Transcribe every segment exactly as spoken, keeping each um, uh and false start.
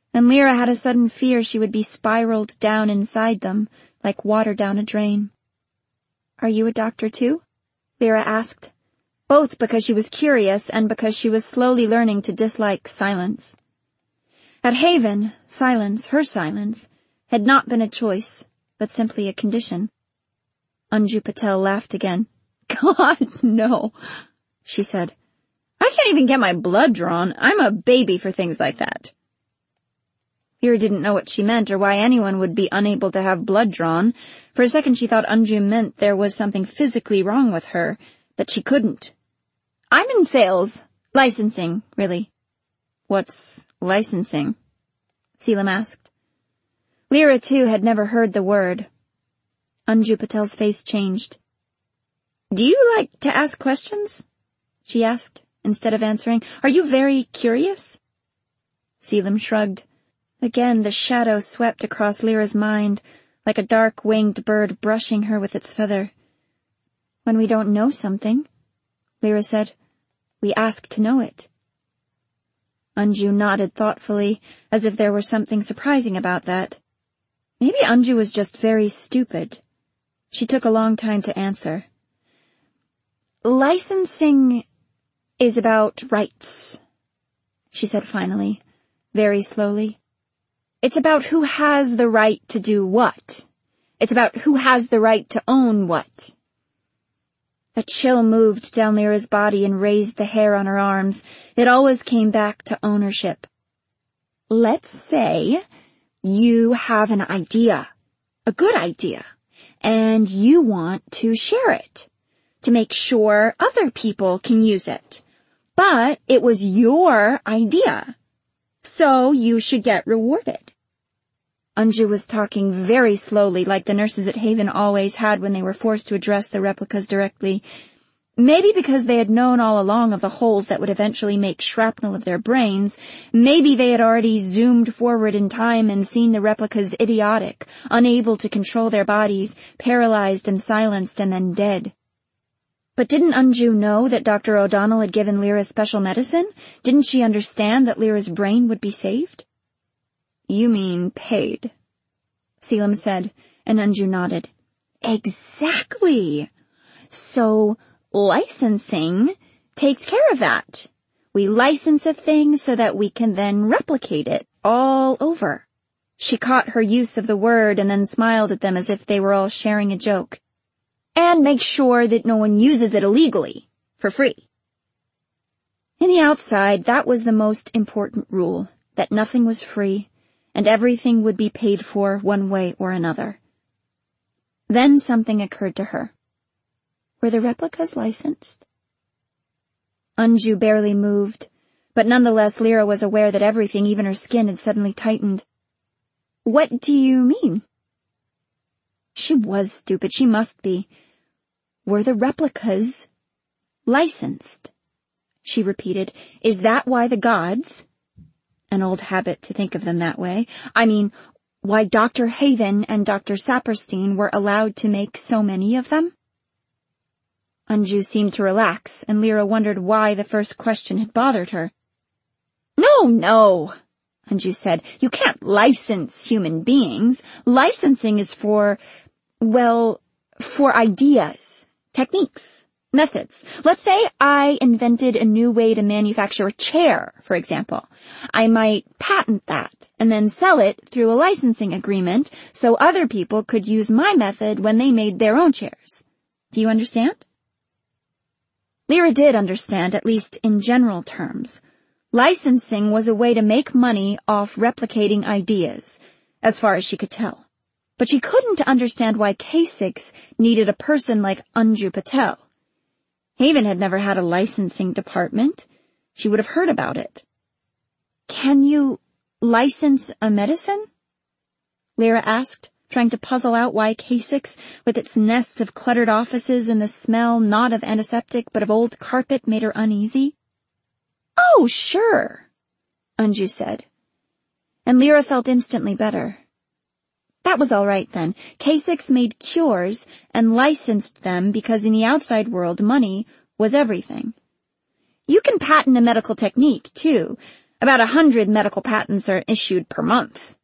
and Lyra had a sudden fear she would be spiraled down inside them, like water down a drain. "Are you a doctor too?" Lyra asked, both because she was curious and because she was slowly learning to dislike silence. At Haven, silence, her silence, had not been a choice, but simply a condition. Anju Patel laughed again. "God, no," she said. "I can't even get my blood drawn. I'm a baby for things like that." Lyra didn't know what she meant or why anyone would be unable to have blood drawn. For a second she thought Anju meant there was something physically wrong with her, that she couldn't. "I'm in sales. Licensing, really." "What's licensing?" Selim asked. Lyra, too, had never heard the word. Anju Patel's face changed. "Do you like to ask questions?" she asked, instead of answering. "Are you very curious?" Selim shrugged. Again the shadow swept across Lyra's mind, like a dark-winged bird brushing her with its feather. "When we don't know something," Lyra said, "we ask to know it." Anju nodded thoughtfully, as if there were something surprising about that. Maybe Anju was just very stupid. She took a long time to answer. "Licensing is about rights," she said finally, very slowly. "It's about who has the right to do what. It's about who has the right to own what." A chill moved down Lyra's body and raised the hair on her arms. It always came back to ownership. "Let's say you have an idea, a good idea, and you want to share it, to make sure other people can use it. But it was your idea, so you should get rewarded." Anju was talking very slowly, like the nurses at Haven always had when they were forced to address the replicas directly. Maybe because they had known all along of the holes that would eventually make shrapnel of their brains, maybe they had already zoomed forward in time and seen the replicas idiotic, unable to control their bodies, paralyzed and silenced and then dead. But didn't Anju know that Doctor O'Donnell had given Lyra special medicine? Didn't she understand that Lyra's brain would be saved? "You mean paid," Selim said, and Anju nodded. "Exactly. So licensing takes care of that. We license a thing so that we can then replicate it all over." She caught her use of the word and then smiled at them as if they were all sharing a joke. "And make sure that no one uses it illegally, for free." In the outside, that was the most important rule, that nothing was free, and everything would be paid for one way or another. Then something occurred to her. Were the replicas licensed? Anju barely moved, but nonetheless Lyra was aware that everything, even her skin, had suddenly tightened. "What do you mean?" She was stupid, she must be. "Were the replicas licensed?" she repeated. "Is that why the gods—" an old habit to think of them that way. I mean, why Doctor Haven and Doctor Saperstein were allowed to make so many of them? Anju seemed to relax, and Lyra wondered why the first question had bothered her. "No, no," Anju said. "You can't license human beings. Licensing is for, well, for ideas, techniques, methods. Let's say I invented a new way to manufacture a chair, for example. I might patent that and then sell it through a licensing agreement so other people could use my method when they made their own chairs. Do you understand?" Lyra did understand, at least in general terms. Licensing was a way to make money off replicating ideas, as far as she could tell. But she couldn't understand why K six needed a person like Anju Patel. Haven had never had a licensing department. She would have heard about it. "Can you license a medicine?" Lyra asked, trying to puzzle out why K six, with its nest of cluttered offices and the smell not of antiseptic but of old carpet, made her uneasy. "Oh, sure," Anju said. And Lyra felt instantly better. That was all right then. K six made cures and licensed them because in the outside world money was everything. You can patent a medical technique, too. About a hundred medical patents are issued per month.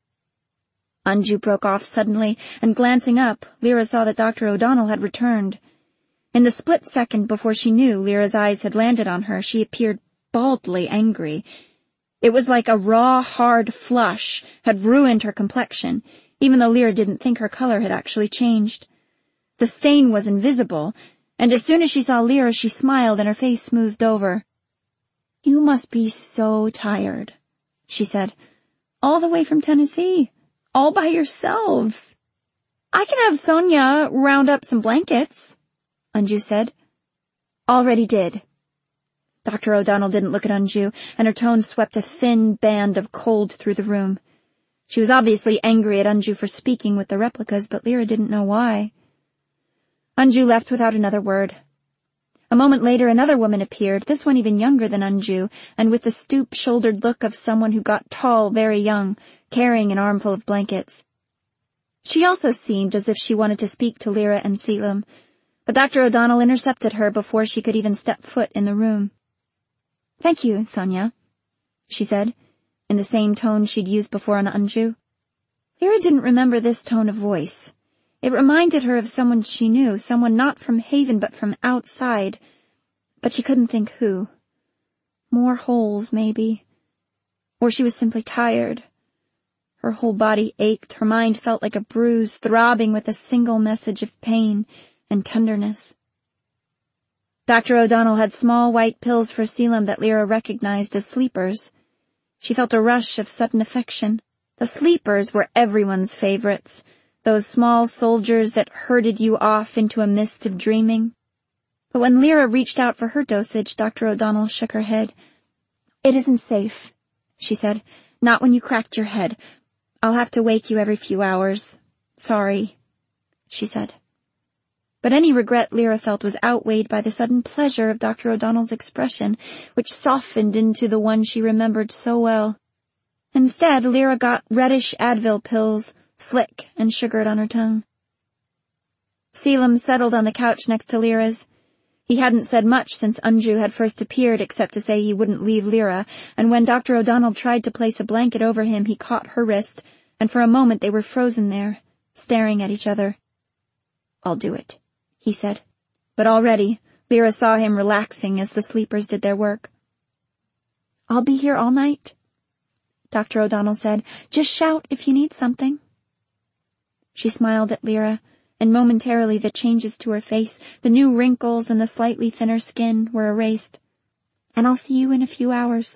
Anju broke off suddenly, and glancing up, Lyra saw that Doctor O'Donnell had returned. In the split second before she knew Lyra's eyes had landed on her, she appeared baldly angry. It was like a raw, hard flush had ruined her complexion, even though Lyra didn't think her color had actually changed. The stain was invisible, and as soon as she saw Lyra, she smiled and her face smoothed over. "You must be so tired," she said. "All the way from Tennessee, all by yourselves." "I can have Sonia round up some blankets," Anju said. "Already did." Doctor O'Donnell didn't look at Anju, and her tone swept a thin band of cold through the room. She was obviously angry at Anju for speaking with the replicas, but Lyra didn't know why. Anju left without another word. A moment later another woman appeared, this one even younger than Anju, and with the stoop-shouldered look of someone who got tall very young, carrying an armful of blankets. She also seemed as if she wanted to speak to Lyra and Selim, but Doctor O'Donnell intercepted her before she could even step foot in the room. "Thank you, Sonia," she said, in the same tone she'd used before on Anju. Lyra didn't remember this tone of voice. It reminded her of someone she knew, someone not from Haven but from outside, but she couldn't think who. More holes, maybe. Or she was simply tired. Her whole body ached, her mind felt like a bruise, throbbing with a single message of pain and tenderness. Doctor O'Donnell had small white pills for Selim that Lyra recognized as sleepers. She felt a rush of sudden affection. The sleepers were everyone's favorites, those small soldiers that herded you off into a mist of dreaming. But when Lyra reached out for her dosage, Doctor O'Donnell shook her head. "It isn't safe," she said. "Not when you cracked your head. I'll have to wake you every few hours. Sorry," she said. But any regret Lyra felt was outweighed by the sudden pleasure of Doctor O'Donnell's expression, which softened into the one she remembered so well. Instead, Lyra got reddish Advil pills, slick and sugared on her tongue. Selim settled on the couch next to Lyra's. He hadn't said much since Anju had first appeared except to say he wouldn't leave Lyra, and when Doctor O'Donnell tried to place a blanket over him, he caught her wrist, and for a moment they were frozen there, staring at each other. "I'll do it," he said. But already, Lyra saw him relaxing as the sleepers did their work. "I'll be here all night," Doctor O'Donnell said. "Just shout if you need something." She smiled at Lyra, and momentarily the changes to her face, the new wrinkles and the slightly thinner skin, were erased. "And I'll see you in a few hours."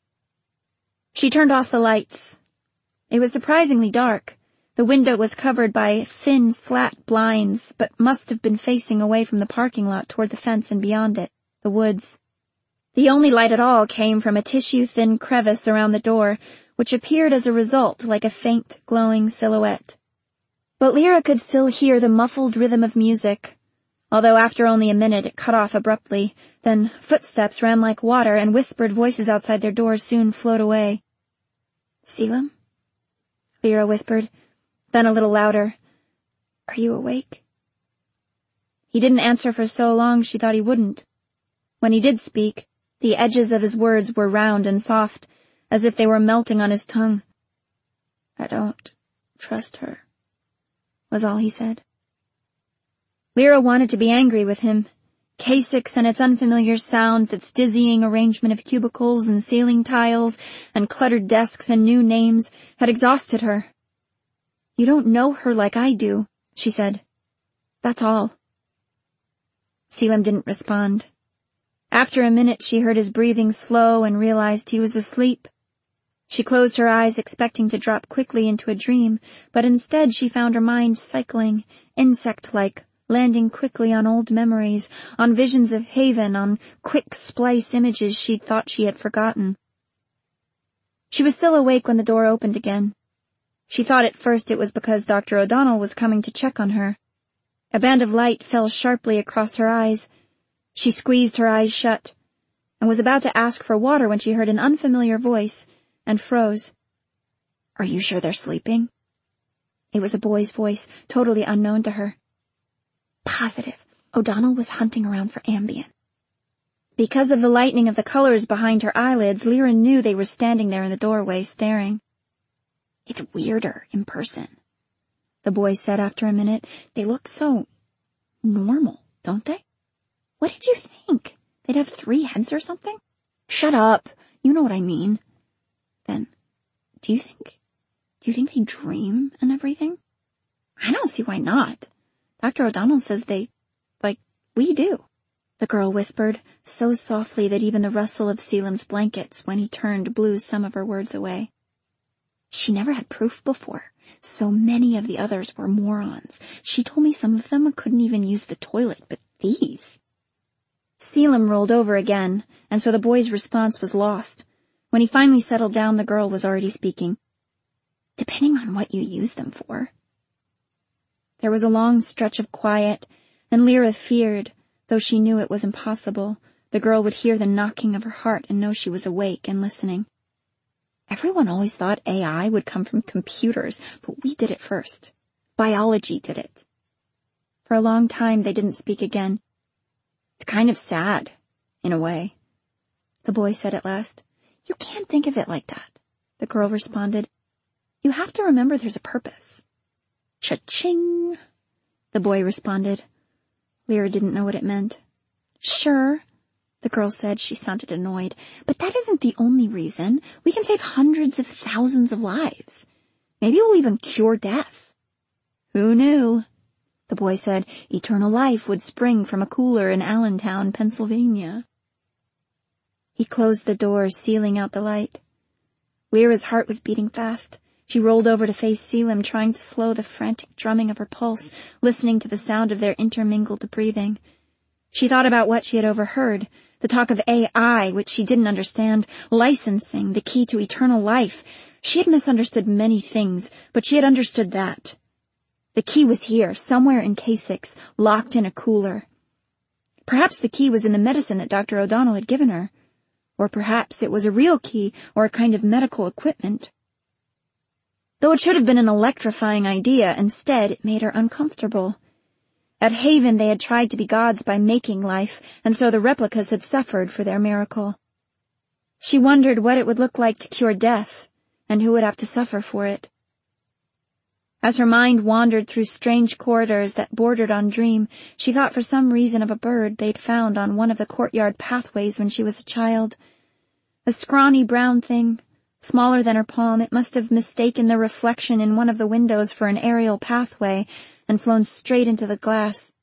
She turned off the lights. It was surprisingly dark. The window was covered by thin, slat blinds, but must have been facing away from the parking lot toward the fence and beyond it, the woods. The only light at all came from a tissue-thin crevice around the door, which appeared as a result like a faint, glowing silhouette. But Lyra could still hear the muffled rhythm of music, although after only a minute it cut off abruptly. Then footsteps ran like water, and whispered voices outside their doors soon flowed away. "Selim?" Lyra whispered, then a little louder. "Are you awake?" He didn't answer for so long she thought he wouldn't. When he did speak, the edges of his words were round and soft, as if they were melting on his tongue. "I don't trust her," was all he said. Lyra wanted to be angry with him. K six and its unfamiliar sounds, its dizzying arrangement of cubicles and ceiling tiles and cluttered desks and new names, had exhausted her. "You don't know her like I do," she said. "That's all." Selim didn't respond. After a minute she heard his breathing slow and realized he was asleep. She closed her eyes, expecting to drop quickly into a dream, but instead she found her mind cycling, insect-like, landing quickly on old memories, on visions of Haven, on quick splice images she'd thought she had forgotten. She was still awake when the door opened again. She thought at first it was because Doctor O'Donnell was coming to check on her. A band of light fell sharply across her eyes. She squeezed her eyes shut, and was about to ask for water when she heard an unfamiliar voice, and froze. "Are you sure they're sleeping?" It was a boy's voice, totally unknown to her. "Positive. O'Donnell was hunting around for Ambien." Because of the lightening of the colors behind her eyelids, Lyra knew they were standing there in the doorway, staring. "It's weirder in person," the boy said after a minute. "They look so normal, don't they? What did you think? They'd have three heads or something?" "Shut up. You know what I mean." "Then, do you think, do you think they dream and everything?" "I don't see why not. Doctor O'Donnell says they, like, we do," the girl whispered, so softly that even the rustle of Selim's blankets when he turned blew some of her words away. She never had proof before. So many of the others were morons. She told me some of them couldn't even use the toilet, but these... Selim rolled over again, and so the boy's response was lost. When he finally settled down, the girl was already speaking. "Depending on what you use them for." There was a long stretch of quiet, and Lyra feared, though she knew it was impossible, the girl would hear the knocking of her heart and know she was awake and listening. Everyone always thought A I would come from computers, but we did it first. Biology did it. For a long time they didn't speak again. "It's kind of sad, in a way," the boy said at last. "You can't think of it like that," the girl responded. "You have to remember there's a purpose." "Cha-ching," the boy responded. Lyra didn't know what it meant. "Sure," the girl said. She sounded annoyed. "But that isn't the only reason. We can save hundreds of thousands of lives. Maybe we'll even cure death." "Who knew?" the boy said. "Eternal life would spring from a cooler in Allentown, Pennsylvania." He closed the door, sealing out the light. Lyra's heart was beating fast. She rolled over to face Selim, trying to slow the frantic drumming of her pulse, listening to the sound of their intermingled breathing. She thought about what she had overheard, the talk of A I, which she didn't understand, licensing, the key to eternal life. She had misunderstood many things, but she had understood that. The key was here, somewhere in K six, locked in a cooler. Perhaps the key was in the medicine that Doctor O'Donnell had given her. Or perhaps it was a real key, or a kind of medical equipment. Though it should have been an electrifying idea, instead it made her uncomfortable. At Haven they had tried to be gods by making life, and so the replicas had suffered for their miracle. She wondered what it would look like to cure death, and who would have to suffer for it. As her mind wandered through strange corridors that bordered on dream, she thought for some reason of a bird they'd found on one of the courtyard pathways when she was a child. A scrawny brown thing, smaller than her palm, it must have mistaken the reflection in one of the windows for an aerial pathway and flown straight into the glass.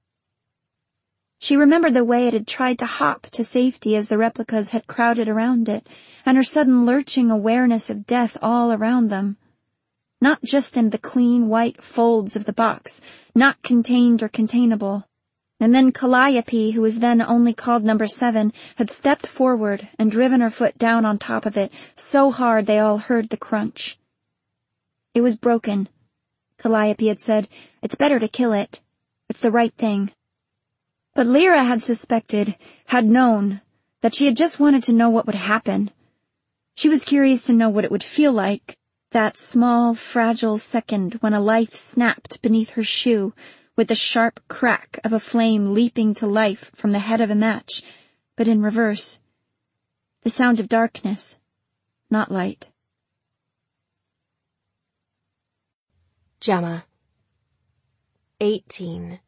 She remembered the way it had tried to hop to safety as the replicas had crowded around it, and her sudden lurching awareness of death all around them. Not just in the clean white folds of the box, not contained or containable. And then Calliope, who was then only called number seven, had stepped forward and driven her foot down on top of it, so hard they all heard the crunch. It was broken. Calliope had said, "It's better to kill it. It's the right thing." But Lyra had suspected, had known, that she had just wanted to know what would happen. She was curious to know what it would feel like, that small, fragile second when a life snapped beneath her shoe, with the sharp crack of a flame leaping to life from the head of a match, but in reverse. The sound of darkness, not light. Gemma. Eighteen.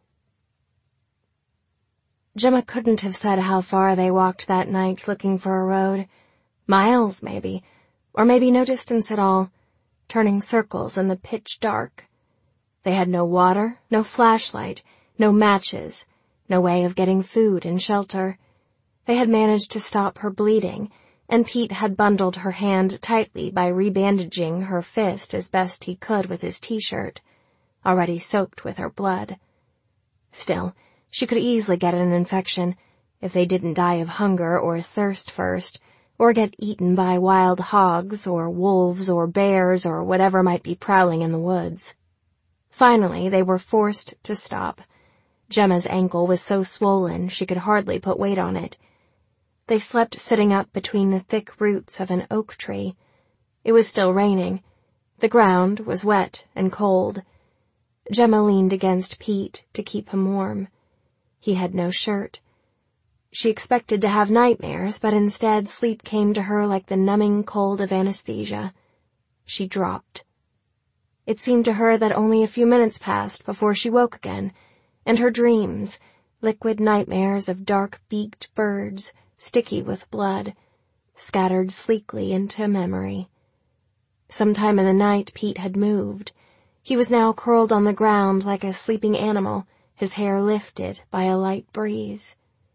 Gemma couldn't have said how far they walked that night looking for a road. Miles, maybe, or maybe no distance at all, turning circles in the pitch dark. They had no water, no flashlight, no matches, no way of getting food and shelter. They had managed to stop her bleeding, and Pete had bundled her hand tightly by rebandaging her fist as best he could with his t-shirt, already soaked with her blood. Still, she could easily get an infection, if they didn't die of hunger or thirst first, or get eaten by wild hogs or wolves or bears or whatever might be prowling in the woods. Finally, they were forced to stop. Gemma's ankle was so swollen she could hardly put weight on it. They slept sitting up between the thick roots of an oak tree. It was still raining. The ground was wet and cold. Gemma leaned against Pete to keep him warm. He had no shirt. She expected to have nightmares, but instead sleep came to her like the numbing cold of anesthesia. She dropped. It seemed to her that only a few minutes passed before she woke again, and her dreams, liquid nightmares of dark-beaked birds, sticky with blood, scattered sleekly into memory. Sometime in the night, Pete had moved. He was now curled on the ground like a sleeping animal, his hair lifted by a light breeze.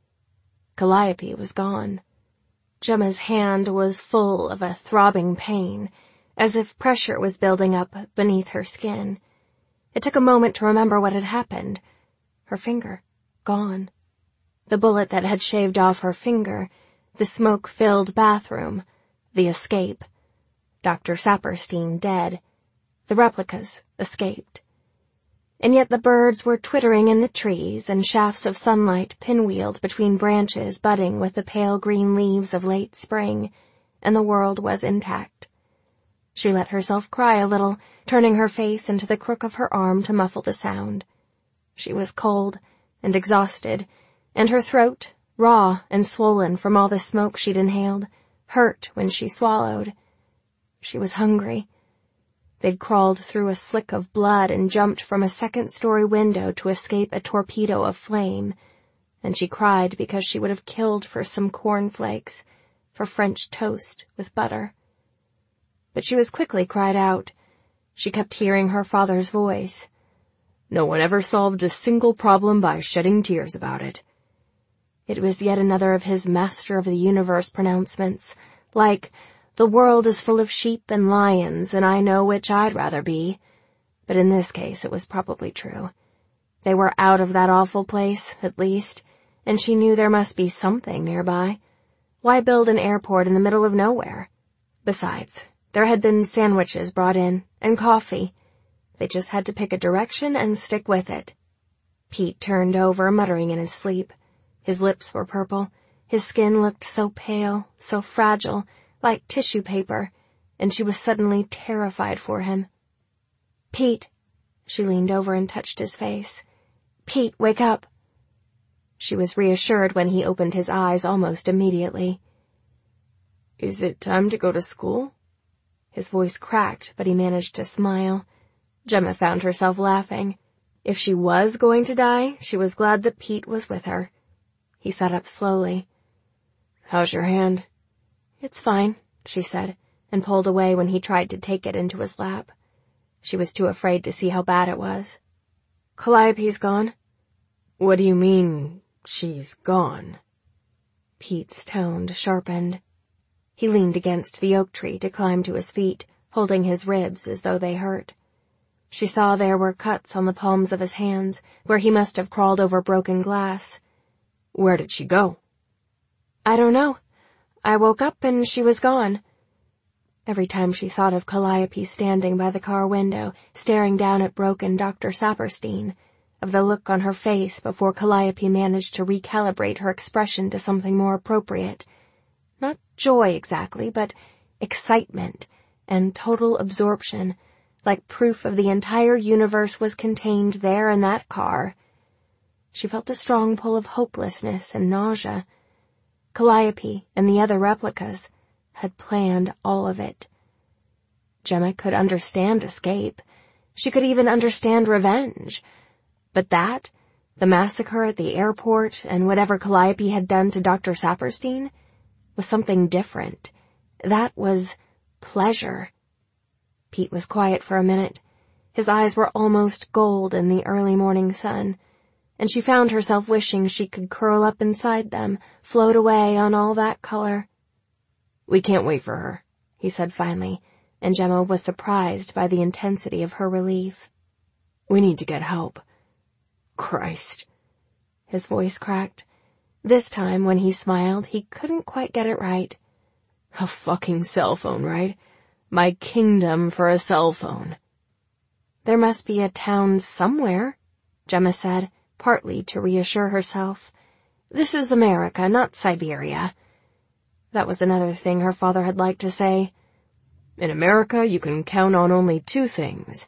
Calliope was gone. Gemma's hand was full of a throbbing pain, as if pressure was building up beneath her skin. It took a moment to remember what had happened. Her finger, gone. The bullet that had shaved off her finger, the smoke-filled bathroom, the escape. Doctor Saperstein dead. The replicas escaped. And yet the birds were twittering in the trees, and shafts of sunlight pinwheeled between branches budding with the pale green leaves of late spring, and the world was intact. She let herself cry a little, turning her face into the crook of her arm to muffle the sound. She was cold and exhausted, and her throat, raw and swollen from all the smoke she'd inhaled, hurt when she swallowed. She was hungry. They'd crawled through a slick of blood and jumped from a second-story window to escape a torpedo of flame, and she cried because she would have killed for some cornflakes, for French toast with butter. But she was quickly cried out. She kept hearing her father's voice. No one ever solved a single problem by shedding tears about it. It was yet another of his Master of the Universe pronouncements, like, the world is full of sheep and lions, and I know which I'd rather be. But in this case it was probably true. They were out of that awful place, at least, and she knew there must be something nearby. Why build an airport in the middle of nowhere? Besides, there had been sandwiches brought in, and coffee. They just had to pick a direction and stick with it. Pete turned over, muttering in his sleep. His lips were purple. His skin looked so pale, so fragile, like tissue paper, and she was suddenly terrified for him. Pete! She leaned over and touched his face. Pete, wake up! She was reassured when he opened his eyes almost immediately. Is it time to go to school? His voice cracked, but he managed to smile. Gemma found herself laughing. If she was going to die, she was glad that Pete was with her. He sat up slowly. How's your hand? It's fine, she said, and pulled away when he tried to take it into his lap. She was too afraid to see how bad it was. Calliope's gone? What do you mean, she's gone? Pete's tone sharpened. He leaned against the oak tree to climb to his feet, holding his ribs as though they hurt. She saw there were cuts on the palms of his hands, where he must have crawled over broken glass. Where did she go? I don't know. I woke up and she was gone. Every time she thought of Calliope standing by the car window, staring down at broken Doctor Saperstein, of the look on her face before Calliope managed to recalibrate her expression to something more appropriate. Not joy exactly, but excitement and total absorption, like proof of the entire universe was contained there in that car. She felt a strong pull of hopelessness and nausea. Calliope and the other replicas had planned all of it. Gemma could understand escape. She could even understand revenge. But that, the massacre at the airport, and whatever Calliope had done to Doctor Saperstein, was something different. That was pleasure. Pete was quiet for a minute. His eyes were almost gold in the early morning sun, and she found herself wishing she could curl up inside them, float away on all that color. We can't wait for her, he said finally, and Gemma was surprised by the intensity of her relief. We need to get help. Christ. His voice cracked. This time, when he smiled, he couldn't quite get it right. A fucking cell phone, right? My kingdom for a cell phone. There must be a town somewhere, Gemma said, partly to reassure herself. This is America, not Siberia. That was another thing her father had liked to say. In America, you can count on only two things.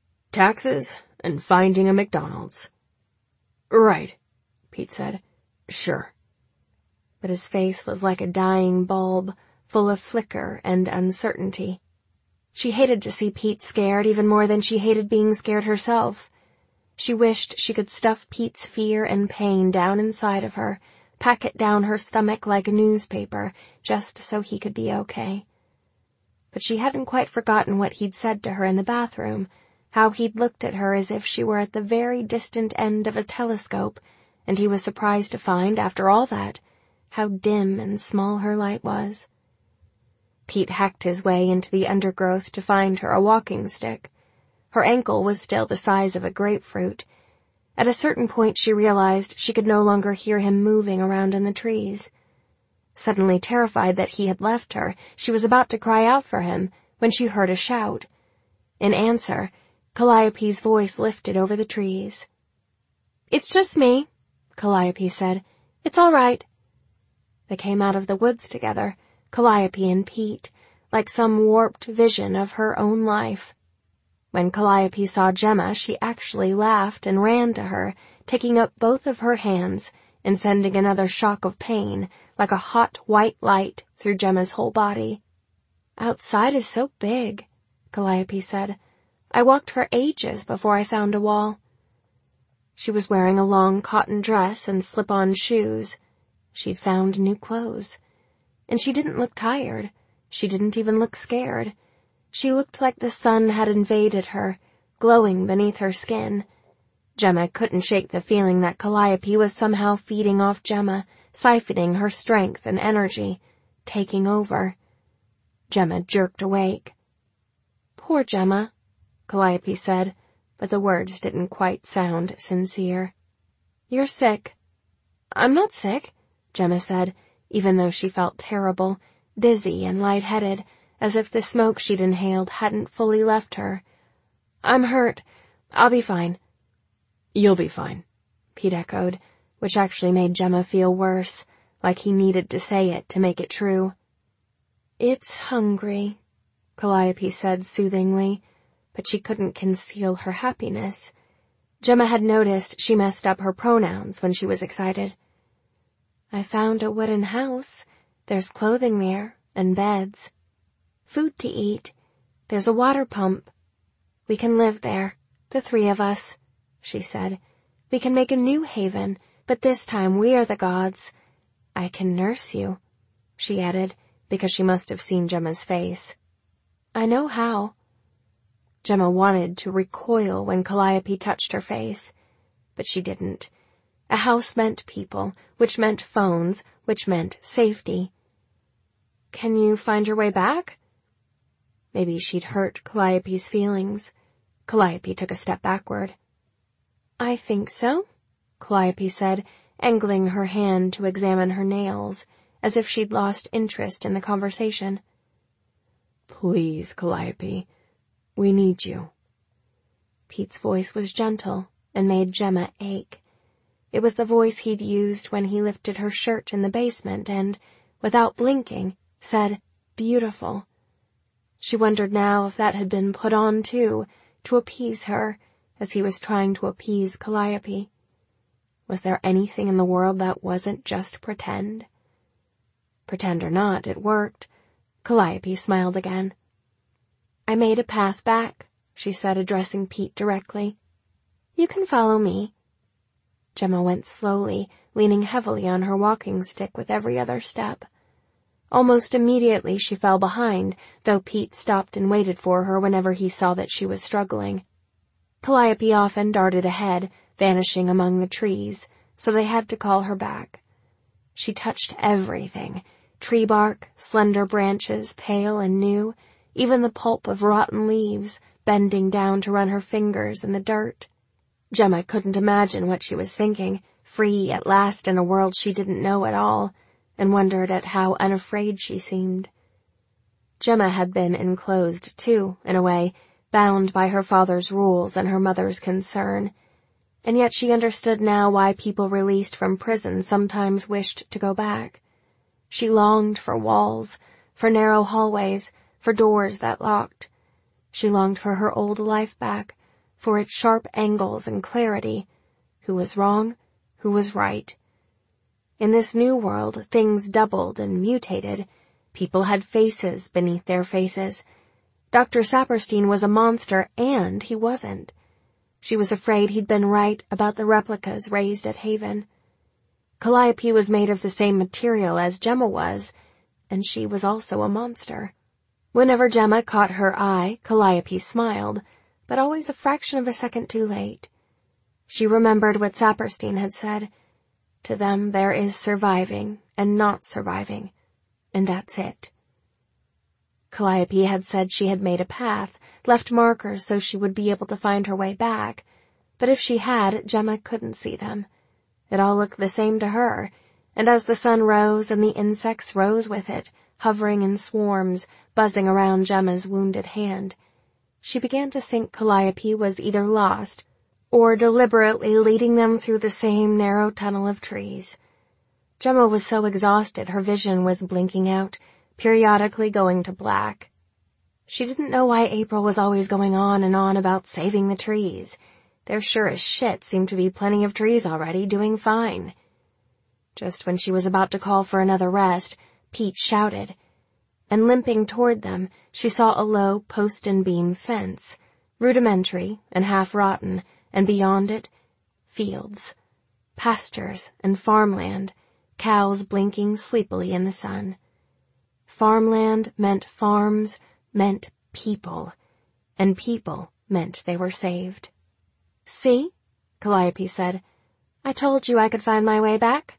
Taxes and finding a McDonald's. Right, Pete said. Sure. but his face was like a dying bulb, full of flicker and uncertainty. She hated to see Pete scared even more than she hated being scared herself. She wished she could stuff Pete's fear and pain down inside of her, pack it down her stomach like a newspaper, just so he could be okay. But she hadn't quite forgotten what he'd said to her in the bathroom, how he'd looked at her as if she were at the very distant end of a telescope, and he was surprised to find, after all that, how dim and small her light was. Pete hacked his way into the undergrowth to find her a walking stick. Her ankle was still the size of a grapefruit. At a certain point she realized she could no longer hear him moving around in the trees. Suddenly terrified that he had left her, she was about to cry out for him when she heard a shout. In answer, Calliope's voice lifted over the trees. "It's just me," Calliope said. "It's all right." They came out of the woods together, Calliope and Pete, like some warped vision of her own life. When Calliope saw Gemma, she actually laughed and ran to her, taking up both of her hands and sending another shock of pain, like a hot white light, through Gemma's whole body. "Outside is so big," Calliope said. "I walked for ages before I found a wall." She was wearing a long cotton dress and slip-on shoes. She'd found new clothes. And she didn't look tired. She didn't even look scared. She looked like the sun had invaded her, glowing beneath her skin. Gemma couldn't shake the feeling that Calliope was somehow feeding off Gemma, siphoning her strength and energy, taking over. Gemma jerked awake. "Poor Gemma," Calliope said, but the words didn't quite sound sincere. "You're sick." "I'm not sick," Gemma said, even though she felt terrible, dizzy and lightheaded, as if the smoke she'd inhaled hadn't fully left her. "I'm hurt. I'll be fine." "You'll be fine," Pete echoed, which actually made Gemma feel worse, like he needed to say it to make it true. "It's hungry," Calliope said soothingly, but she couldn't conceal her happiness. Gemma had noticed she messed up her pronouns when she was excited. "I found a wooden house. There's clothing there, and beds. Food to eat. There's a water pump. We can live there, the three of us," she said. "We can make a new haven, but this time we are the gods. I can nurse you," she added, because she must have seen Gemma's face. "I know how." Gemma wanted to recoil when Calliope touched her face, but she didn't. A house meant people, which meant phones, which meant safety. "Can you find your way back?" Maybe she'd hurt Calliope's feelings. Calliope took a step backward. "I think so," Calliope said, angling her hand to examine her nails, as if she'd lost interest in the conversation. "Please, Calliope, we need you." Pete's voice was gentle and made Gemma ache. It was the voice he'd used when he lifted her shirt in the basement and, without blinking, said, "Beautiful." She wondered now if that had been put on, too, to appease her, as he was trying to appease Calliope. Was there anything in the world that wasn't just pretend? Pretend or not, it worked. Calliope smiled again. "I made a path back," she said, addressing Pete directly. "You can follow me." Gemma went slowly, leaning heavily on her walking stick with every other step. Almost immediately she fell behind, though Pete stopped and waited for her whenever he saw that she was struggling. Calliope often darted ahead, vanishing among the trees, so they had to call her back. She touched everything, tree bark, slender branches, pale and new, even the pulp of rotten leaves, bending down to run her fingers in the dirt. Gemma couldn't imagine what she was thinking, free at last in a world she didn't know at all, and wondered at how unafraid she seemed. Gemma had been enclosed, too, in a way, bound by her father's rules and her mother's concern, and yet she understood now why people released from prison sometimes wished to go back. She longed for walls, for narrow hallways, for doors that locked. She longed for her old life back, for its sharp angles and clarity, who was wrong, who was right. In this new world, things doubled and mutated. People had faces beneath their faces. Doctor Saperstein was a monster, and he wasn't. She was afraid he'd been right about the replicas raised at Haven. Calliope was made of the same material as Gemma was, and she was also a monster. Whenever Gemma caught her eye, Calliope smiled, but always a fraction of a second too late. She remembered what Saperstein had said. To them there is surviving and not surviving, and that's it. Calliope had said she had made a path, left markers so she would be able to find her way back, but if she had, Gemma couldn't see them. It all looked the same to her, and as the sun rose and the insects rose with it, hovering in swarms, buzzing around Gemma's wounded hand, she began to think Calliope was either lost or deliberately leading them through the same narrow tunnel of trees. Gemma was so exhausted her vision was blinking out, periodically going to black. She didn't know why April was always going on and on about saving the trees. There sure as shit seemed to be plenty of trees already, doing fine. Just when she was about to call for another rest, Pete shouted, and limping toward them, she saw a low post and beam fence, rudimentary and half-rotten, and beyond it, fields, pastures, and farmland, cows blinking sleepily in the sun. Farmland meant farms, meant people, and people meant they were saved. "See?" Calliope said. "I told you I could find my way back."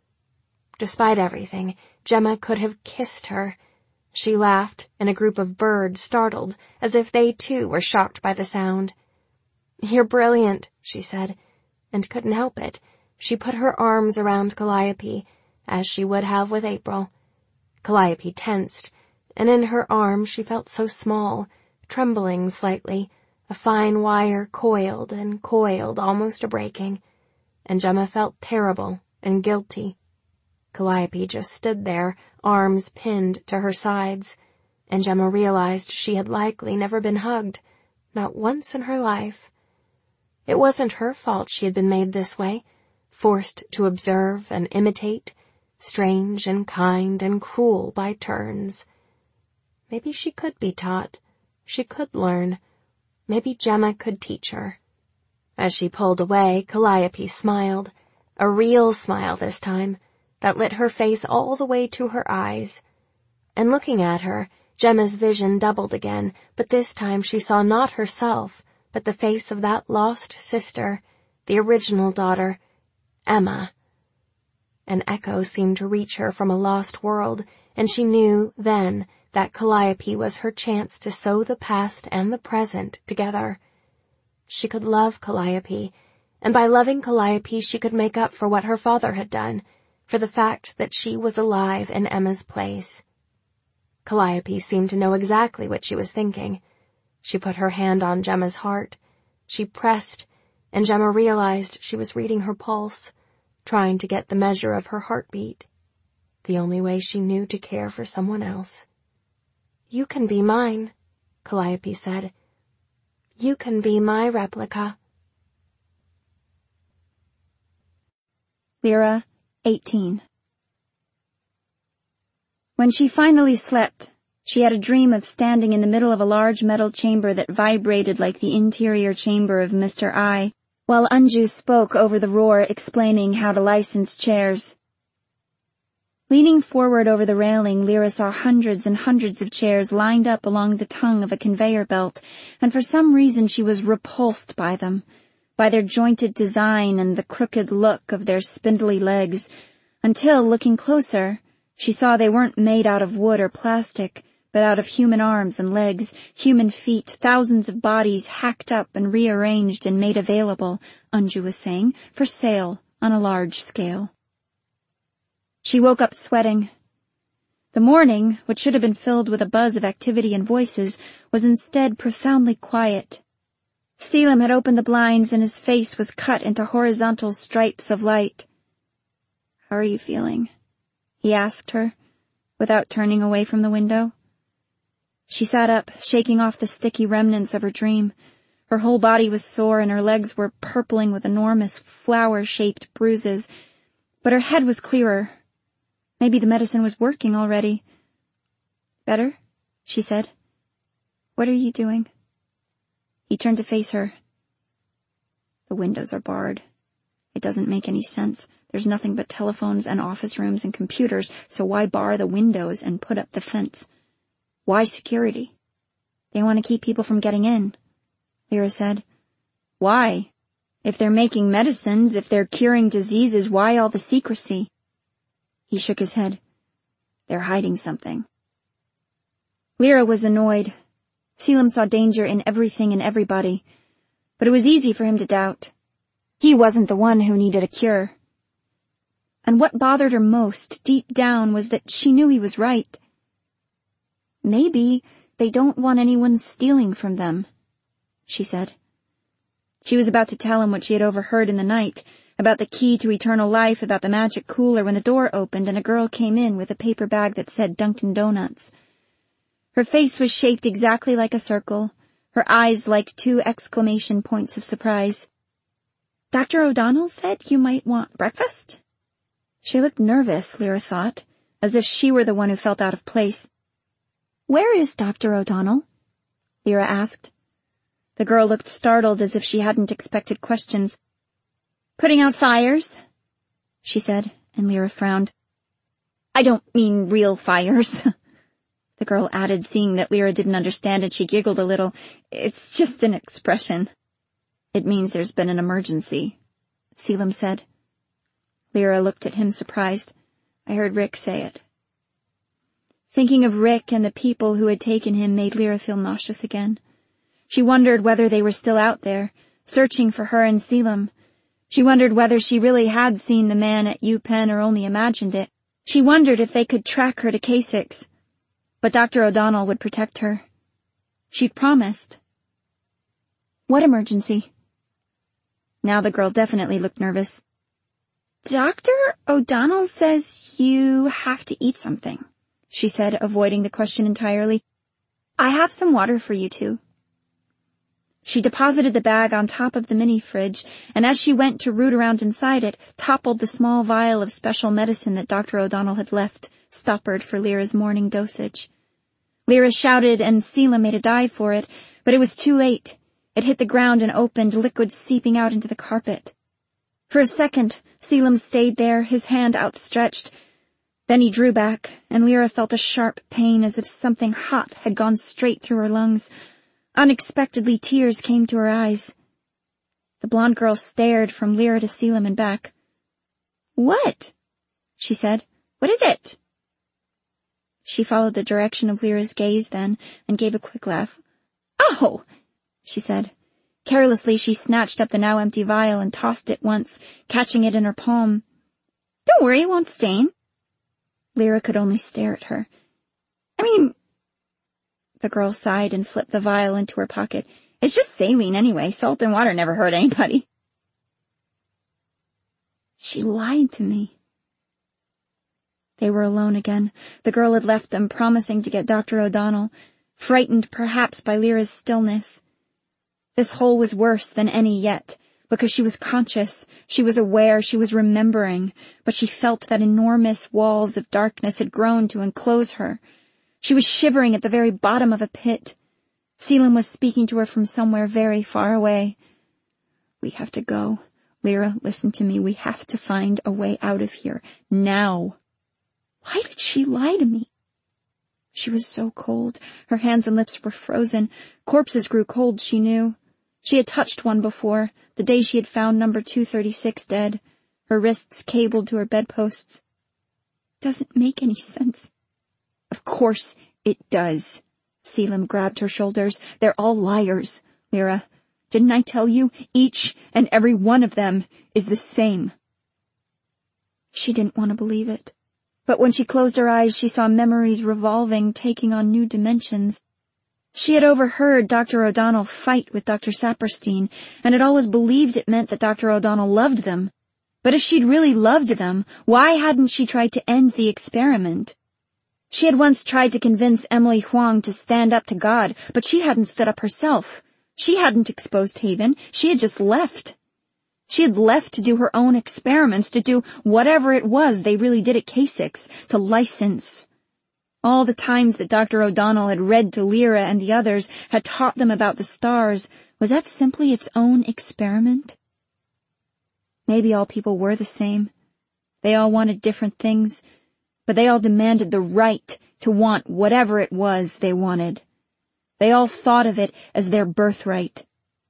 Despite everything, Gemma could have kissed her. She laughed, and a group of birds startled, as if they too were shocked by the sound. "You're brilliant," she said, and couldn't help it. She put her arms around Calliope, as she would have with April. Calliope tensed, and in her arms she felt so small, trembling slightly, a fine wire coiled and coiled almost a breaking, and Gemma felt terrible and guilty. Calliope just stood there, arms pinned to her sides, and Gemma realized she had likely never been hugged, not once in her life. It wasn't her fault she had been made this way, forced to observe and imitate, strange and kind and cruel by turns. Maybe she could be taught. She could learn. Maybe Gemma could teach her. As she pulled away, Calliope smiled, a real smile this time, that lit her face all the way to her eyes. And looking at her, Gemma's vision doubled again, but this time she saw not herself, but the face of that lost sister, the original daughter, Emma. An echo seemed to reach her from a lost world, and she knew then that Calliope was her chance to sew the past and the present together. She could love Calliope, and by loving Calliope she could make up for what her father had done, for the fact that she was alive in Emma's place. Calliope seemed to know exactly what she was thinking. She put her hand on Gemma's heart. She pressed, and Gemma realized she was reading her pulse, trying to get the measure of her heartbeat, the only way she knew to care for someone else. "You can be mine," Calliope said. "You can be my replica." Lyra, eighteen. When she finally slept, she had a dream of standing in the middle of a large metal chamber that vibrated like the interior chamber of Mister I, while Anju spoke over the roar explaining how to license chairs. Leaning forward over the railing, Lyra saw hundreds and hundreds of chairs lined up along the tongue of a conveyor belt, and for some reason she was repulsed by them, by their jointed design and the crooked look of their spindly legs, until, looking closer, she saw they weren't made out of wood or plastic, but out of human arms and legs, human feet, thousands of bodies hacked up and rearranged and made available, Anju was saying, for sale on a large scale. She woke up sweating. The morning, which should have been filled with a buzz of activity and voices, was instead profoundly quiet. Selim had opened the blinds and his face was cut into horizontal stripes of light. "How are you feeling?" he asked her, without turning away from the window. She sat up, shaking off the sticky remnants of her dream. Her whole body was sore and her legs were purpling with enormous flower-shaped bruises. But her head was clearer. Maybe the medicine was working already. "Better?" she said. "What are you doing?" He turned to face her. "The windows are barred. It doesn't make any sense. There's nothing but telephones and office rooms and computers, so why bar the windows and put up the fence? Why security?" "They want to keep people from getting in," Lyra said. "Why? If they're making medicines, if they're curing diseases, why all the secrecy?" He shook his head. "They're hiding something." Lyra was annoyed. Selim saw danger in everything and everybody, but it was easy for him to doubt. He wasn't the one who needed a cure. And what bothered her most, deep down, was that she knew he was right. "Maybe they don't want anyone stealing from them," she said. She was about to tell him what she had overheard in the night, about the key to eternal life, about the magic cooler, when the door opened and a girl came in with a paper bag that said Dunkin' Donuts. Her face was shaped exactly like a circle, her eyes like two exclamation points of surprise. "Doctor O'Donnell said you might want breakfast?" She looked nervous, Lyra thought, as if she were the one who felt out of place. "Where is Doctor O'Donnell?" Lyra asked. The girl looked startled, as if she hadn't expected questions. "Putting out fires," she said, and Lyra frowned. "I don't mean real fires," the girl added, seeing that Lyra didn't understand, and she giggled a little. "It's just an expression." "It means there's been an emergency," Selim said. Lyra looked at him surprised. "I heard Rick say it." Thinking of Rick and the people who had taken him made Lyra feel nauseous again. She wondered whether they were still out there, searching for her and Selim. She wondered whether she really had seen the man at UPenn or only imagined it. She wondered if they could track her to K six. But Doctor O'Donnell would protect her. She'd promised. "What emergency?" Now the girl definitely looked nervous. "Doctor O'Donnell says you have to eat something," she said, avoiding the question entirely. "I have some water for you two." She deposited the bag on top of the mini-fridge, and as she went to root around inside it, toppled the small vial of special medicine that Doctor O'Donnell had left, stoppered for Lyra's morning dosage. Lyra shouted, and Selim made a dive for it, but it was too late. It hit the ground and opened, liquid seeping out into the carpet. For a second, Selim stayed there, his hand outstretched. Then he drew back, and Lyra felt a sharp pain as if something hot had gone straight through her lungs. Unexpectedly, tears came to her eyes. The blonde girl stared from Lyra to Selim and back. "What?" she said. "What is it?" She followed the direction of Lyra's gaze then, and gave a quick laugh. "Oh!" she said. Carelessly, she snatched up the now empty vial and tossed it once, catching it in her palm. "Don't worry, it won't stain." Lyra could only stare at her. "I mean..." The girl sighed and slipped the vial into her pocket. "It's just saline anyway. Salt and water never hurt anybody." She lied to me. They were alone again. The girl had left them, promising to get Doctor O'Donnell, frightened perhaps by Lyra's stillness. This hole was worse than any yet, because she was conscious, she was aware, she was remembering, but she felt that enormous walls of darkness had grown to enclose her. She was shivering at the very bottom of a pit. Selim was speaking to her from somewhere very far away. "We have to go. Lyra, listen to me. We have to find a way out of here. Now." Why did she lie to me? She was so cold. Her hands and lips were frozen. Corpses grew cold, she knew. She had touched one before, the day she had found number two thirty-six dead, her wrists cabled to her bedposts. Doesn't make any sense. Of course it does. Selim grabbed her shoulders. They're all liars, Lyra. Didn't I tell you? Each and every one of them is the same. She didn't want to believe it. But when she closed her eyes, she saw memories revolving, taking on new dimensions. She had overheard Doctor O'Donnell fight with Doctor Saperstein, and had always believed it meant that Doctor O'Donnell loved them. But if she'd really loved them, why hadn't she tried to end the experiment? She had once tried to convince Emily Huang to stand up to God, but she hadn't stood up herself. She hadn't exposed Haven. She had just left. She had left to do her own experiments, to do whatever it was they really did at K six, to license. All the times that Doctor O'Donnell had read to Lyra and the others, had taught them about the stars, was that simply its own experiment? Maybe all people were the same. They all wanted different things, but they all demanded the right to want whatever it was they wanted. They all thought of it as their birthright.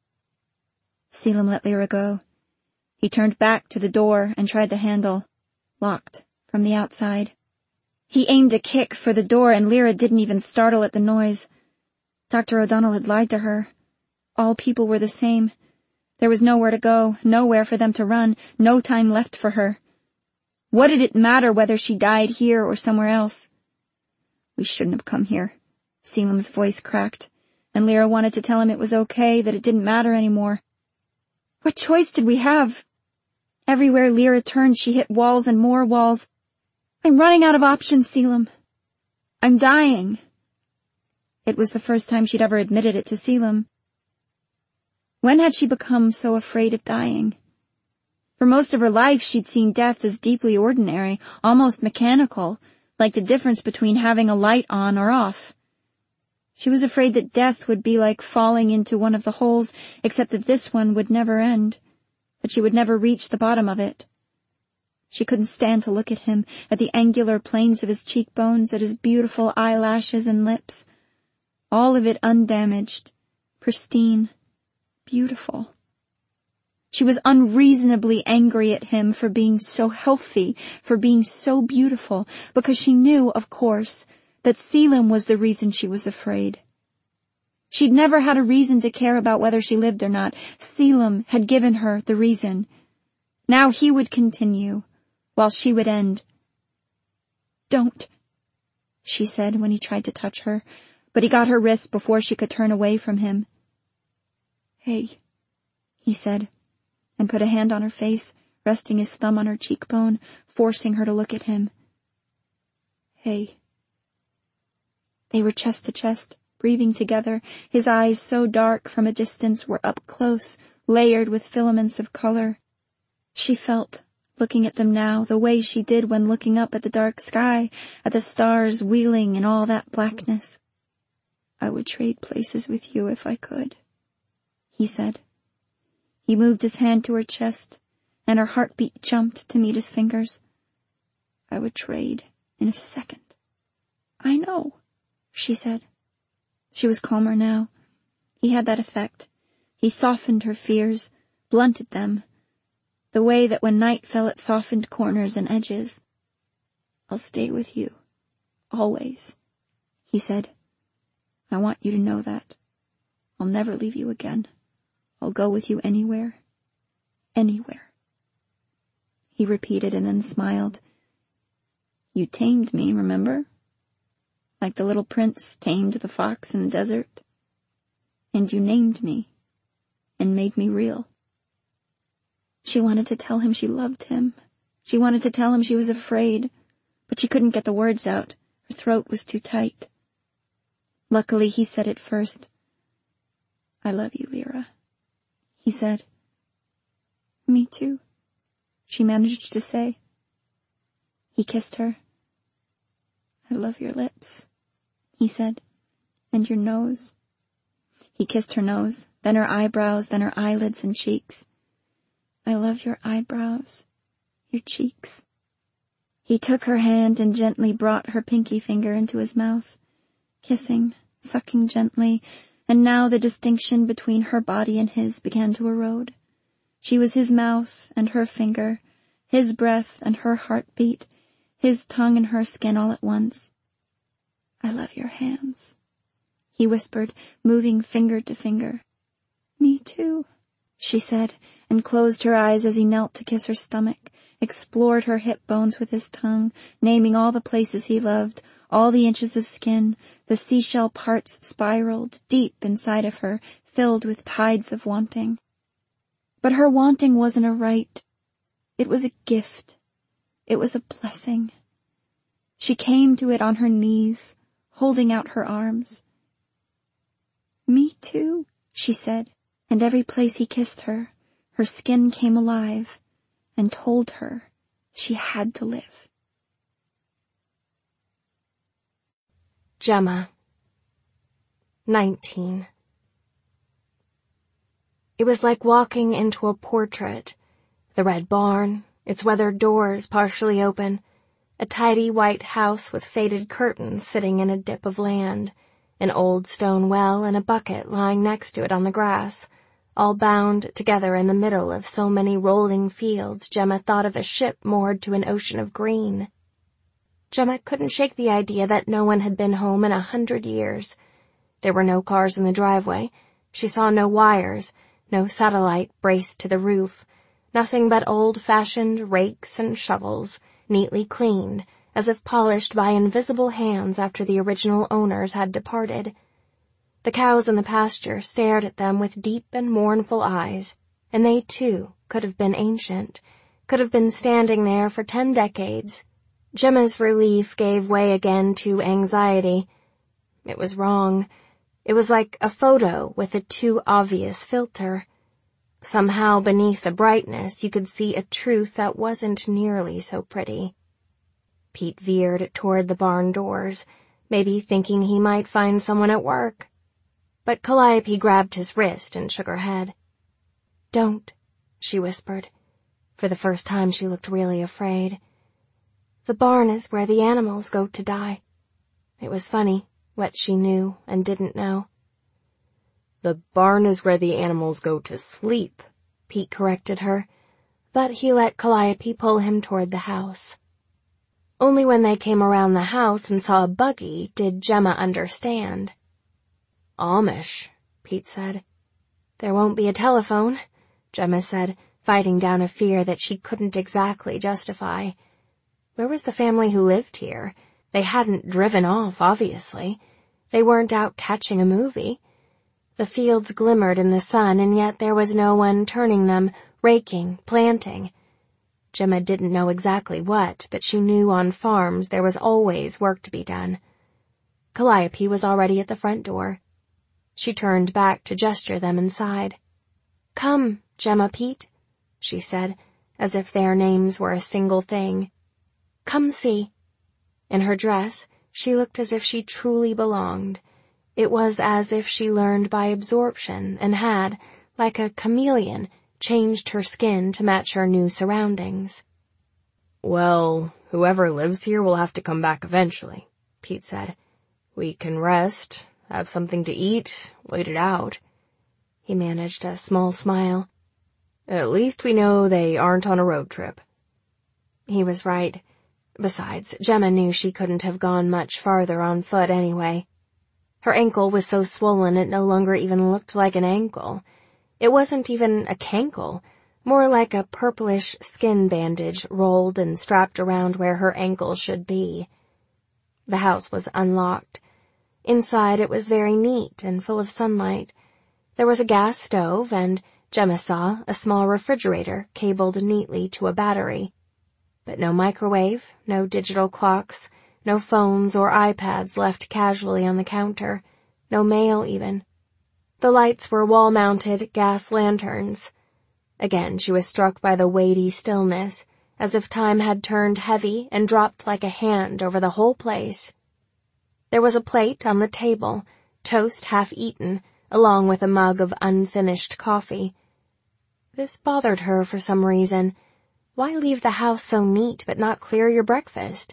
Selim let Lyra go. He turned back to the door and tried the handle, locked from the outside. He aimed a kick for the door, and Lyra didn't even startle at the noise. Doctor O'Donnell had lied to her. All people were the same. There was nowhere to go, nowhere for them to run, no time left for her. What did it matter whether she died here or somewhere else? We shouldn't have come here. Selim's voice cracked, and Lyra wanted to tell him it was okay, that it didn't matter anymore. What choice did we have? Everywhere Lyra turned, she hit walls and more walls. I'm running out of options, Selim. I'm dying. It was the first time she'd ever admitted it to Selim. When had she become so afraid of dying? For most of her life, she'd seen death as deeply ordinary, almost mechanical, like the difference between having a light on or off. She was afraid that death would be like falling into one of the holes, except that this one would never end, that she would never reach the bottom of it. She couldn't stand to look at him, at the angular planes of his cheekbones, at his beautiful eyelashes and lips. All of it undamaged, pristine, beautiful. She was unreasonably angry at him for being so healthy, for being so beautiful, because she knew, of course, that Selim was the reason she was afraid. She'd never had a reason to care about whether she lived or not. Selim had given her the reason. Now he would continue, while she would end. Don't, she said when he tried to touch her, but he got her wrist before she could turn away from him. Hey, he said, and put a hand on her face, resting his thumb on her cheekbone, forcing her to look at him. Hey. They were chest to chest, breathing together. His eyes, so dark from a distance, were up close, layered with filaments of color. She felt, looking at them now, the way she did when looking up at the dark sky, at the stars wheeling in all that blackness. I would trade places with you if I could, he said. He moved his hand to her chest, and her heartbeat jumped to meet his fingers. I would trade in a second. I know, she said. She was calmer now. He had that effect. He softened her fears, blunted them, the way that when night fell it softened corners and edges. I'll stay with you, always, he said. I want you to know that. I'll never leave you again. I'll go with you anywhere. Anywhere. He repeated and then smiled. You tamed me, remember? Like the little prince tamed the fox in the desert. And you named me, and made me real. She wanted to tell him she loved him. She wanted to tell him she was afraid, but she couldn't get the words out. Her throat was too tight. Luckily, he said it first. I love you, Lyra, he said. Me too, she managed to say. He kissed her. I love your lips, he said, and your nose. He kissed her nose, then her eyebrows, then her eyelids and cheeks. I love your eyebrows, your cheeks. He took her hand and gently brought her pinky finger into his mouth, kissing, sucking gently, and now the distinction between her body and his began to erode. She was his mouth and her finger, his breath and her heartbeat, his tongue and her skin all at once. I love your hands, he whispered, moving finger to finger. Me too, she said, and closed her eyes as he knelt to kiss her stomach, explored her hip bones with his tongue, naming all the places he loved, all the inches of skin, the seashell parts spiraled deep inside of her, filled with tides of wanting. But her wanting wasn't a right. It was a gift. It was a blessing. She came to it on her knees, holding out her arms. Me too, she said, and every place he kissed her, Her skin came alive and told her she had to live. Gemma. Nineteen. It was like walking into a portrait. The red barn, its weathered doors partially open, a tidy white house with faded curtains sitting in a dip of land, an old stone well and a bucket lying next to it on the grass, all bound together in the middle of so many rolling fields. Gemma thought of a ship moored to an ocean of green. Gemma couldn't shake the idea that no one had been home in a hundred years. There were no cars in the driveway. She saw no wires, no satellite braced to the roof, nothing but old-fashioned rakes and shovels, neatly cleaned, as if polished by invisible hands after the original owners had departed. The cows in the pasture stared at them with deep and mournful eyes, and they, too, could have been ancient, could have been standing there for ten decades. Gemma's relief gave way again to anxiety. It was wrong. It was like a photo with a too obvious filter. Somehow beneath the brightness you could see a truth that wasn't nearly so pretty. Pete veered toward the barn doors, maybe thinking he might find someone at work. But Calliope grabbed his wrist and shook her head. "Don't," she whispered. For the first time she looked really afraid. "The barn is where the animals go to die." It was funny, what she knew and didn't know. "The barn is where the animals go to sleep," Pete corrected her, but he let Calliope pull him toward the house. Only when they came around the house and saw a buggy did Gemma understand. "Amish," Pete said. "There won't be a telephone," Gemma said, fighting down a fear that she couldn't exactly justify. Where was the family who lived here? They hadn't driven off, obviously. They weren't out catching a movie. The fields glimmered in the sun, and yet there was no one turning them, raking, planting. Gemma didn't know exactly what, but she knew on farms there was always work to be done. Calliope was already at the front door. She turned back to gesture them inside. "Come, Gemma, Pete," she said, as if their names were a single thing. "Come see." In her dress, she looked as if she truly belonged. It was as if she learned by absorption and had, like a chameleon, changed her skin to match her new surroundings. "Well, whoever lives here will have to come back eventually," Pete said. "We can rest, have something to eat, wait it out." He managed a small smile. "At least we know they aren't on a road trip." He was right. Besides, Gemma knew she couldn't have gone much farther on foot anyway. Her ankle was so swollen it no longer even looked like an ankle. It wasn't even a cankle, more like a purplish skin bandage rolled and strapped around where her ankle should be. The house was unlocked. Inside it was very neat and full of sunlight. There was a gas stove and, Gemma saw, a small refrigerator cabled neatly to a battery. But no microwave, no digital clocks, no phones or iPads left casually on the counter, no mail even. The lights were wall-mounted gas lanterns. Again she was struck by the weighty stillness, as if time had turned heavy and dropped like a hand over the whole place. There was a plate on the table, toast half eaten, along with a mug of unfinished coffee. This bothered her for some reason. Why leave the house so neat but not clear your breakfast?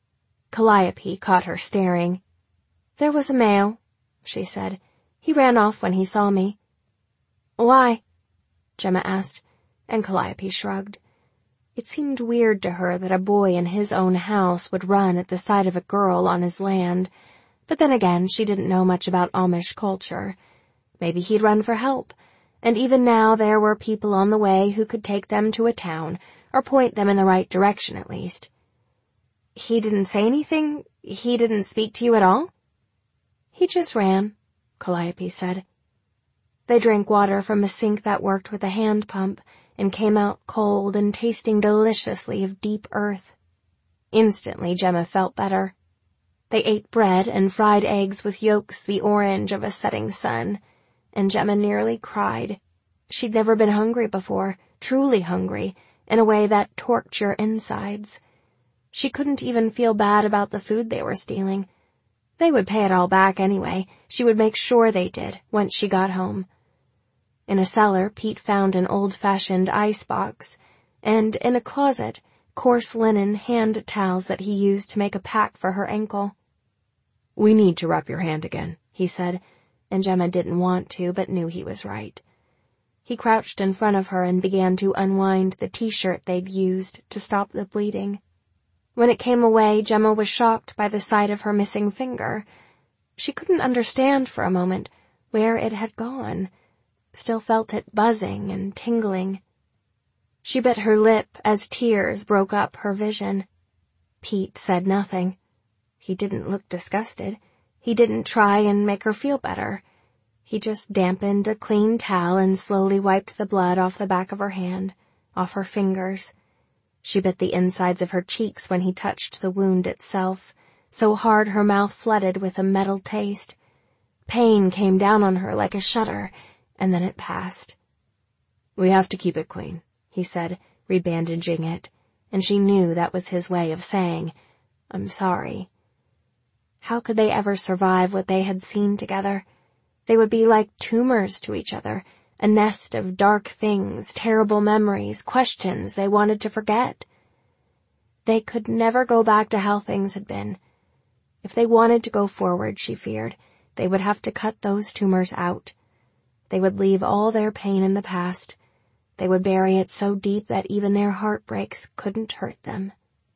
Calliope caught her staring. "There was a mail," she said. "He ran off when he saw me." "Why?" Gemma asked, and Calliope shrugged. It seemed weird to her that a boy in his own house would run at the sight of a girl on his land, but then again she didn't know much about Amish culture. Maybe he'd run for help, and even now there were people on the way who could take them to a town, or point them in the right direction at least. "He didn't say anything? He didn't speak to you at all?" "He just ran," Calliope said. They drank water from a sink that worked with a hand pump and came out cold and tasting deliciously of deep earth. Instantly Gemma felt better. They ate bread and fried eggs with yolks the orange of a setting sun, and Gemma nearly cried. She'd never been hungry before, truly hungry, in a way that torqued your insides. She couldn't even feel bad about the food they were stealing. They would pay it all back anyway. She would make sure they did, once she got home. In a cellar, Pete found an old-fashioned ice box, and in a closet, coarse linen hand towels that he used to make a pack for her ankle. "We need to wrap your hand again," he said, and Gemma didn't want to, but knew he was right. He crouched in front of her and began to unwind the t-shirt they'd used to stop the bleeding. When it came away, Gemma was shocked by the sight of her missing finger. She couldn't understand for a moment where it had gone, still felt it buzzing and tingling. She bit her lip as tears broke up her vision. Pete said nothing. He didn't look disgusted. He didn't try and make her feel better. He just dampened a clean towel and slowly wiped the blood off the back of her hand, off her fingers. She bit the insides of her cheeks when he touched the wound itself, so hard her mouth flooded with a metal taste. Pain came down on her like a shudder, and then it passed. "We have to keep it clean," he said, rebandaging it, and she knew that was his way of saying, "I'm sorry." How could they ever survive what they had seen together? They would be like tumors to each other, a nest of dark things, terrible memories, questions they wanted to forget. They could never go back to how things had been. If they wanted to go forward, she feared, they would have to cut those tumors out. They would leave all their pain in the past. They would bury it so deep that even their heartbreaks couldn't hurt them.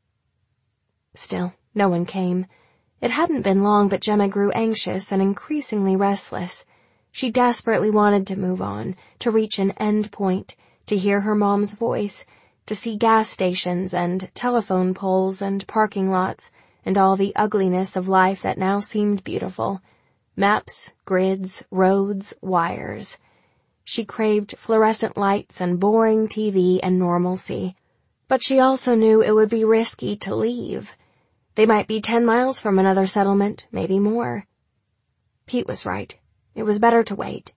Still, no one came. It hadn't been long, but Gemma grew anxious and increasingly restless. She desperately wanted to move on, to reach an end point, to hear her mom's voice, to see gas stations and telephone poles and parking lots and all the ugliness of life that now seemed beautiful. Maps, grids, roads, wires. She craved fluorescent lights and boring T V and normalcy. But she also knew it would be risky to leave. They might be ten miles from another settlement, maybe more. Pete was right. It was better to wait.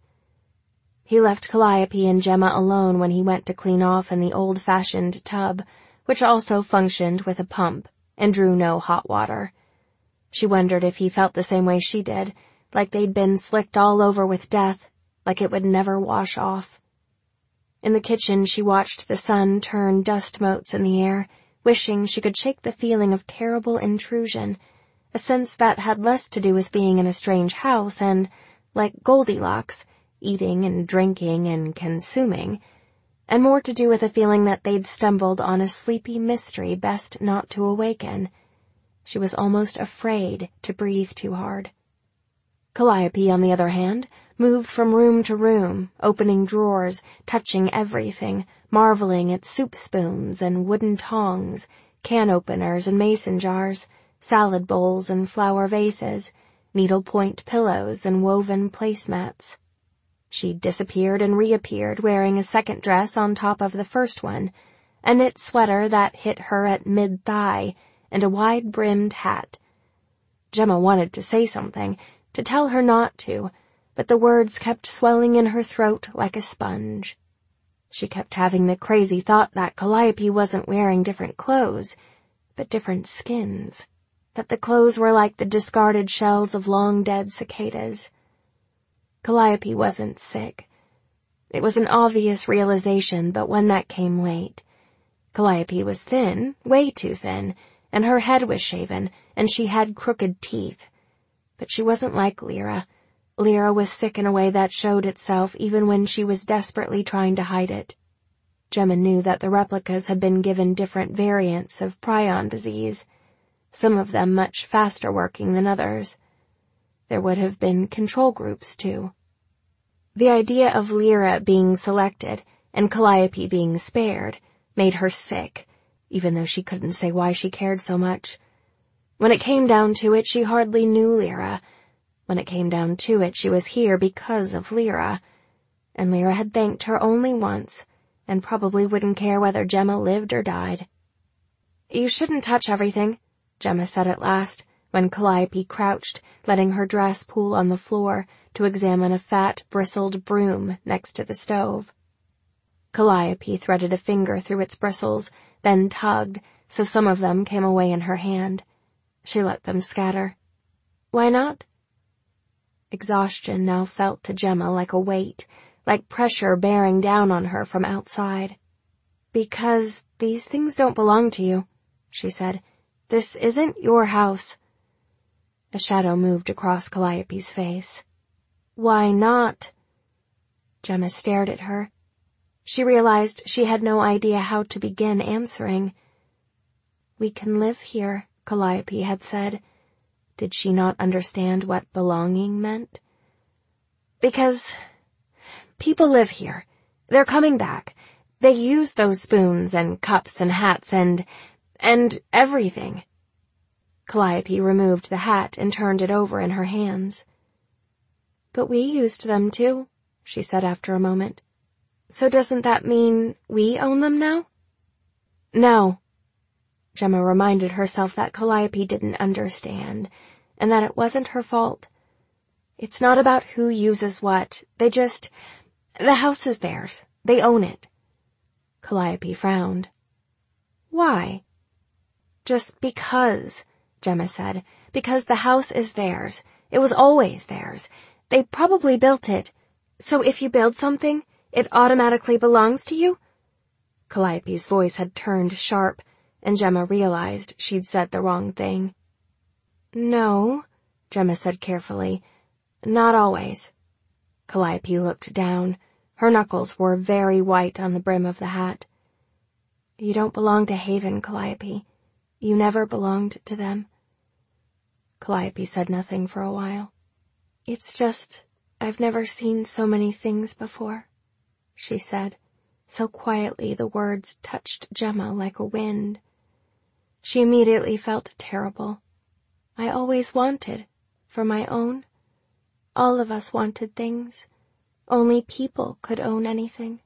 He left Calliope and Gemma alone when he went to clean off in the old-fashioned tub, which also functioned with a pump and drew no hot water. She wondered if he felt the same way she did, like they'd been slicked all over with death, like it would never wash off. In the kitchen, she watched the sun turn dust motes in the air, wishing she could shake the feeling of terrible intrusion, a sense that had less to do with being in a strange house and, like Goldilocks, eating and drinking and consuming, and more to do with a feeling that they'd stumbled on a sleepy mystery best not to awaken. She was almost afraid to breathe too hard. Calliope, on the other hand, moved from room to room, opening drawers, touching everything, marveling at soup spoons and wooden tongs, can openers and mason jars, salad bowls and flower vases, needlepoint pillows and woven placemats. She disappeared and reappeared wearing a second dress on top of the first one, a knit sweater that hit her at mid-thigh, and a wide-brimmed hat. Gemma wanted to say something, to tell her not to, but the words kept swelling in her throat like a sponge. She kept having the crazy thought that Calliope wasn't wearing different clothes, but different skins, that the clothes were like the discarded shells of long-dead cicadas. Calliope wasn't sick. It was an obvious realization, but one that came late. Calliope was thin, way too thin, and her head was shaven, and she had crooked teeth. But she wasn't like Lyra. Lyra was sick in a way that showed itself even when she was desperately trying to hide it. Gemma knew that the replicas had been given different variants of prion disease, some of them much faster working than others. There would have been control groups, too. The idea of Lyra being selected and Calliope being spared made her sick, even though she couldn't say why she cared so much. When it came down to it, she hardly knew Lyra. When it came down to it, she was here because of Lyra. And Lyra had thanked her only once, and probably wouldn't care whether Gemma lived or died. "You shouldn't touch everything," Gemma said at last, when Calliope crouched, letting her dress pool on the floor to examine a fat, bristled broom next to the stove. Calliope threaded a finger through its bristles, then tugged, so some of them came away in her hand. She let them scatter. Why not? Exhaustion now felt to Gemma like a weight, like pressure bearing down on her from outside. Because these things don't belong to you, she said. This isn't your house. A shadow moved across Calliope's face. Why not? Gemma stared at her. She realized she had no idea how to begin answering. We can live here, Calliope had said. Did she not understand what belonging meant? Because people live here. They're coming back. They use those spoons and cups and hats and, and everything. Calliope removed the hat and turned it over in her hands. But we used them too, she said after a moment. So doesn't that mean we own them now? No. Gemma reminded herself that Calliope didn't understand, and that it wasn't her fault. It's not about who uses what. They just... The house is theirs. They own it. Calliope frowned. Why? Just because, Gemma said. Because the house is theirs. It was always theirs. They probably built it. So if you build something, it automatically belongs to you? Calliope's voice had turned sharp, and Gemma realized she'd said the wrong thing. No, Gemma said carefully. Not always. Calliope looked down. Her knuckles were very white on the brim of the hat. You don't belong to Haven, Calliope. You never belonged to them. Calliope said nothing for a while. It's just, I've never seen so many things before, she said. So quietly the words touched Gemma like a wind. She immediately felt terrible. I always wanted, for my own. All of us wanted things. Only people could own anything.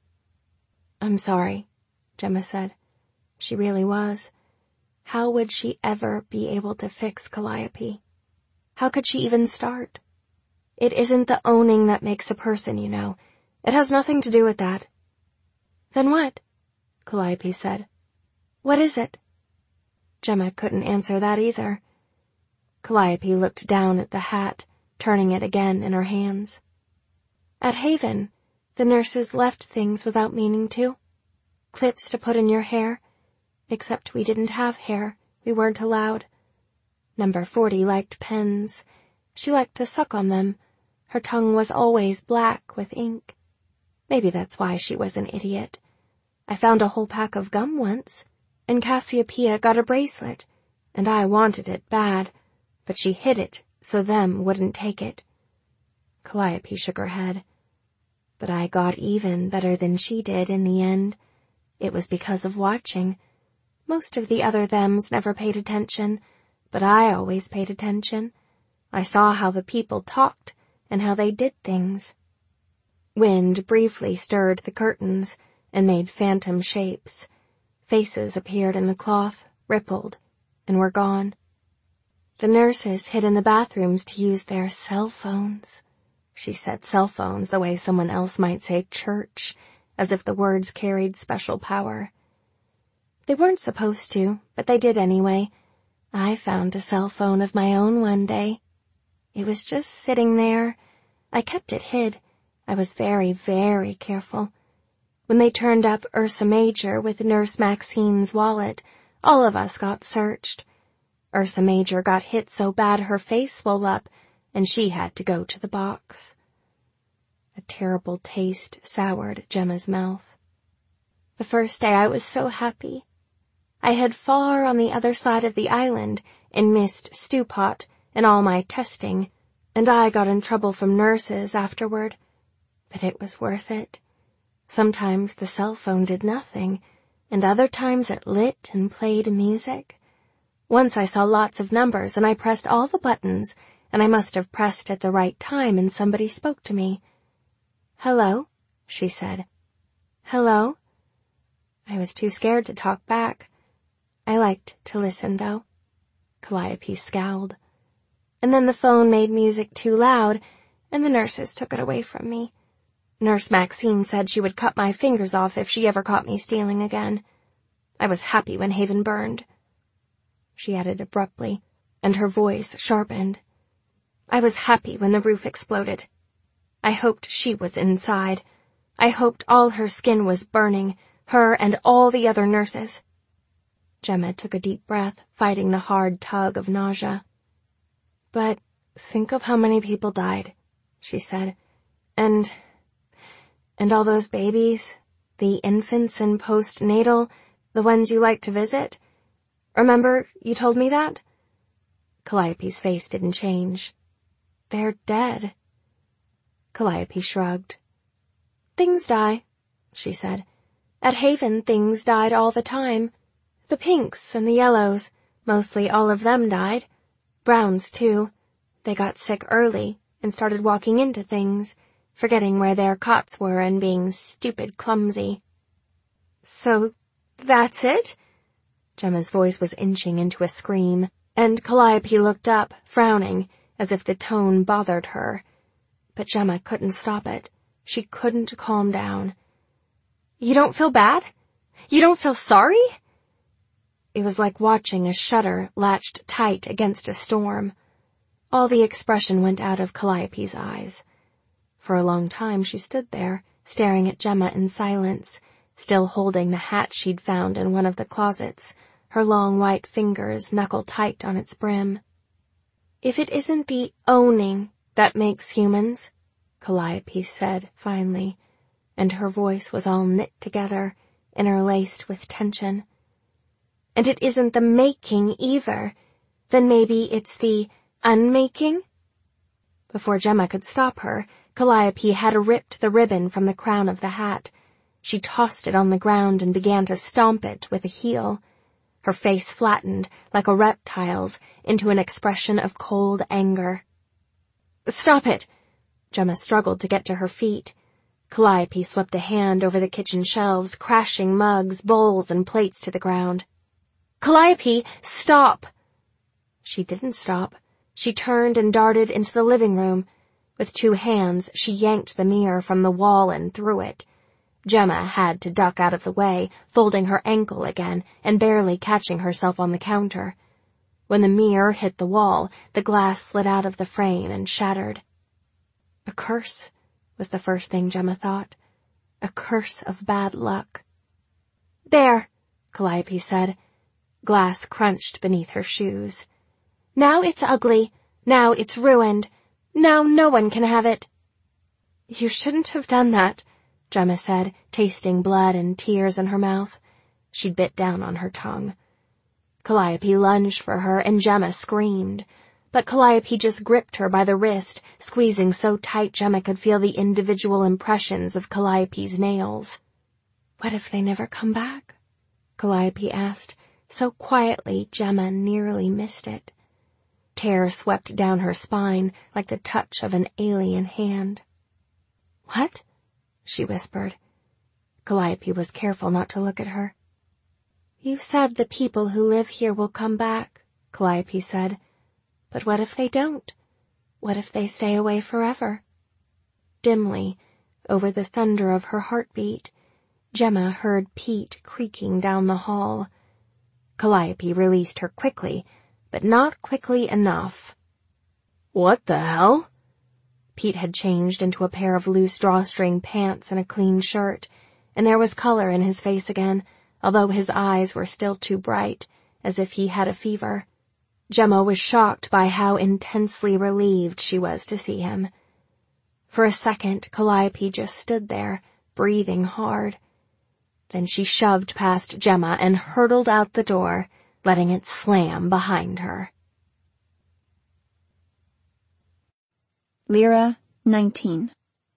I'm sorry, Gemma said. She really was. How would she ever be able to fix Calliope? How could she even start? It isn't the owning that makes a person, you know. It has nothing to do with that. Then what? Calliope said. What is it? Gemma couldn't answer that either. Calliope looked down at the hat, turning it again in her hands. At Haven, the nurses left things without meaning to. Clips to put in your hair. Except we didn't have hair. We weren't allowed. Number forty liked pens. She liked to suck on them. Her tongue was always black with ink. Maybe that's why she was an idiot. I found a whole pack of gum once, and Cassiopeia got a bracelet, and I wanted it bad, but she hid it so them wouldn't take it. Calliope shook her head. But I got even better than she did in the end. It was because of watching. Most of the other thems never paid attention, but I always paid attention. I saw how the people talked and how they did things. Wind briefly stirred the curtains and made phantom shapes. Faces appeared in the cloth, rippled, and were gone. The nurses hid in the bathrooms to use their cell phones. She said cell phones the way someone else might say church, as if the words carried special power. They weren't supposed to, but they did anyway. I found a cell phone of my own one day. It was just sitting there. I kept it hid. I was very, very careful. When they turned up Ursa Major with Nurse Maxine's wallet, all of us got searched. Ursa Major got hit so bad her face swelled up, and she had to go to the box. A terrible taste soured Gemma's mouth. The first day I was so happy. I hid far on the other side of the island and missed Stewpot and all my testing, and I got in trouble from nurses afterward. But it was worth it. Sometimes the cell phone did nothing, and other times it lit and played music. Once I saw lots of numbers, and I pressed all the buttons, and I must have pressed at the right time, and somebody spoke to me. "Hello," she said. "Hello?" I was too scared to talk back. I liked to listen, though. Calliope scowled. And then the phone made music too loud, and the nurses took it away from me. Nurse Maxine said she would cut my fingers off if she ever caught me stealing again. I was happy when Haven burned." She added abruptly, and her voice sharpened. "I was happy when the roof exploded. I hoped she was inside. I hoped all her skin was burning, her and all the other nurses." Gemma took a deep breath, fighting the hard tug of nausea. "But think of how many people died," she said. And... and all those babies, the infants in postnatal, the ones you like to visit. Remember, you told me that?" Calliope's face didn't change. "They're dead." Calliope shrugged. "Things die," she said. "At Haven, things died all the time. The pinks and the yellows, mostly all of them died. Browns, too. They got sick early and started walking into things, forgetting where their cots were and being stupid clumsy." "So that's it?" Gemma's voice was inching into a scream, and Calliope looked up, frowning, as if the tone bothered her. But Gemma couldn't stop it. She couldn't calm down. "You don't feel bad? You don't feel sorry?" It was like watching a shutter latched tight against a storm. All the expression went out of Calliope's eyes. For a long time she stood there, staring at Gemma in silence, still holding the hat she'd found in one of the closets, her long white fingers knuckle-tight on its brim. "If it isn't the owning that makes humans," Calliope said finally, and her voice was all knit together, interlaced with tension. "And it isn't the making either, then maybe it's the unmaking?" Before Gemma could stop her, Calliope had ripped the ribbon from the crown of the hat. She tossed it on the ground and began to stomp it with a heel. Her face flattened, like a reptile's, into an expression of cold anger. "Stop it!" Gemma struggled to get to her feet. Calliope swept a hand over the kitchen shelves, crashing mugs, bowls, and plates to the ground. "Calliope, stop!" She didn't stop. She turned and darted into the living room. With two hands, she yanked the mirror from the wall and threw it. Gemma had to duck out of the way, folding her ankle again and barely catching herself on the counter. When the mirror hit the wall, the glass slid out of the frame and shattered. A curse was the first thing Gemma thought. A curse of bad luck. "There," Calliope said. Glass crunched beneath her shoes. "Now it's ugly. Now it's ruined. Now no one can have it." "You shouldn't have done that," Gemma said, tasting blood and tears in her mouth. She bit down on her tongue. Calliope lunged for her, and Gemma screamed. But Calliope just gripped her by the wrist, squeezing so tight Gemma could feel the individual impressions of Calliope's nails. "What if they never come back?" Calliope asked, so quietly Gemma nearly missed it. Terror swept down her spine like the touch of an alien hand. "What?" she whispered. Calliope was careful not to look at her. "You said the people who live here will come back," Calliope said. "But what if they don't? What if they stay away forever?" Dimly, over the thunder of her heartbeat, Gemma heard Pete creaking down the hall. Calliope released her quickly, but not quickly enough. "What the hell?" Pete had changed into a pair of loose drawstring pants and a clean shirt, and there was color in his face again, although his eyes were still too bright, as if he had a fever. Gemma was shocked by how intensely relieved she was to see him. For a second, Calliope just stood there, breathing hard. Then she shoved past Gemma and hurtled out the door, letting it slam behind her. Lyra, nineteen.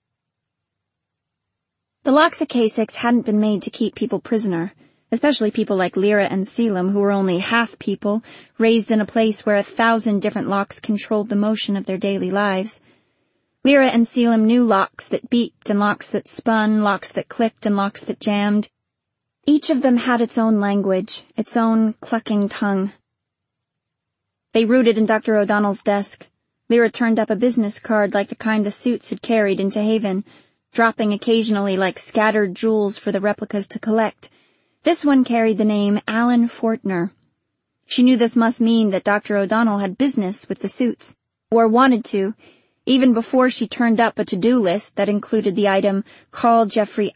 The locks at K six hadn't been made to keep people prisoner, especially people like Lyra and Selim, who were only half people, raised in a place where a thousand different locks controlled the motion of their daily lives. Lyra and Selim knew locks that beeped and locks that spun, locks that clicked and locks that jammed. Each of them had its own language, its own clucking tongue. They rooted in Doctor O'Donnell's desk. Lyra turned up a business card like the kind the Suits had carried into Haven. dropping occasionally like scattered jewels for the replicas to collect. This one carried the name Alan Fortner. She knew this must mean that Doctor O'Donnell had business with the suits, or wanted to, even before she turned up a to-do list that included the item, call Jeffrey